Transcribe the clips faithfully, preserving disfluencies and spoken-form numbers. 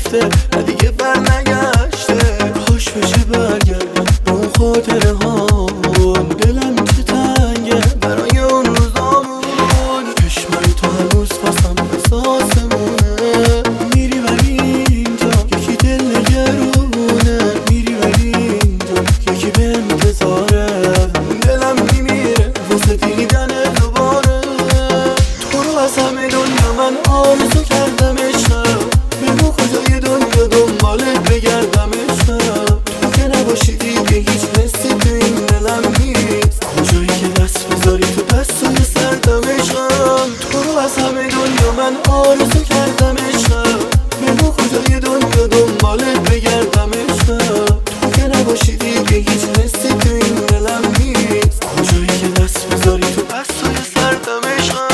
رفته و دیگه بر نگشته. خوش بشه برگردم به اون خاطره هامون. دلم چه تنگه برای اون روزامون. چشمای تو هنوز واسم احساسمونه. میری ولی اینجا یکی دل نگرونه. میری ولی اینجا یکی به انتظاره. دلم میمیره واسه دیدن دوباره. تو رو از همه دنیا من آرزو کردم عشقم. بگو کجای دنیا دنبالت بگردم عشقم. تو که نباشی دیگه هیچ حسی تو این دلم نیست. کجایی که دست بذاری تو دستای سردم عشقم. تو رو از همه دنیا من آرزو کردم عشقم. بگو کجای دنیا دنبالت بگردم عشقم. تو که نباشی دیگه هیچ حسی تو این دلم نیست. کجایی که دست بذاری تو دستای سردم عشقم.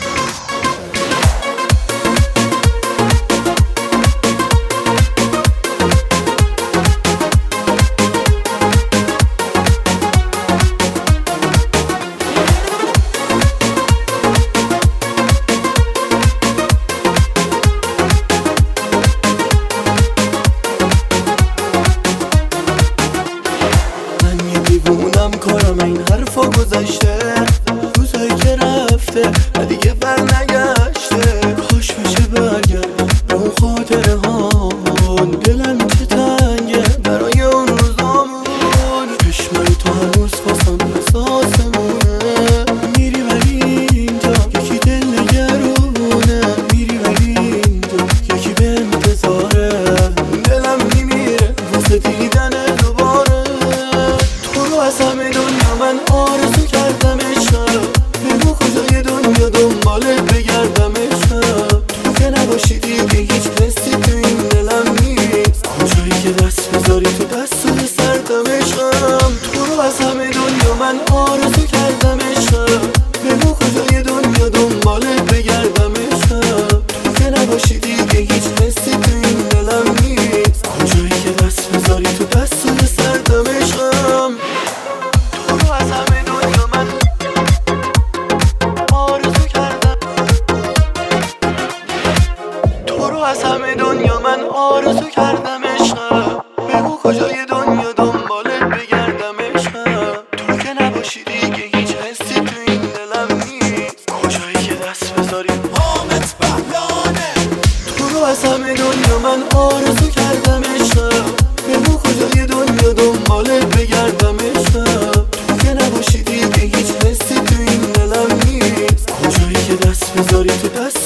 دیوونم کارم این حرفا گذشته. روزایی که رفته و دیگه بر نگشته. خوش بشه برگردم به اون خاطره هامون. دلم چه تنگه برای اون روزامون. چشمای تو هنوز واسم احساسمونه. میری ولی اینجا یکی دل نگرونه. میری ولی اینجا یکی به انتظاره. دلم میمیره واسه دیدن دوباره. از همه دنیا من آرزو کردم عشقم. بگو کجای دنیا دنبالت بگردم عشقم. تو که نباشی دیگه هیچ حسی تو این دلم نیست. کجایی که دست بذاری تو دستای سردم عشقم. تو رو از همه دنیا من آرزو کردم عشقم. بگو کجای دنیا دنبالت بگردم عشقم. تو که نباشی دیگه هیچ حسی تو این دلم نیست. کجایی که دست بذاری تو دستای سردم عشقم. از همه دنیا من آرزو کردم. تو رو از همه دنیا من آرزو کردم عشقم. بگو کجای دنیا دنبالت بگردم عشقم. تو که نباشی دیگه هیچ حسی تو این دلم نیست. کجایی که دست بذاری حامد بهلانه. تو رو از همه دنیا من آرزو کردم عشقم. بگو کجای دنیا دنبالت بگردم عشقم. نباشی دیگه هیچ حسی تو این دلم نیست. کجایی که دست بذاری تو دست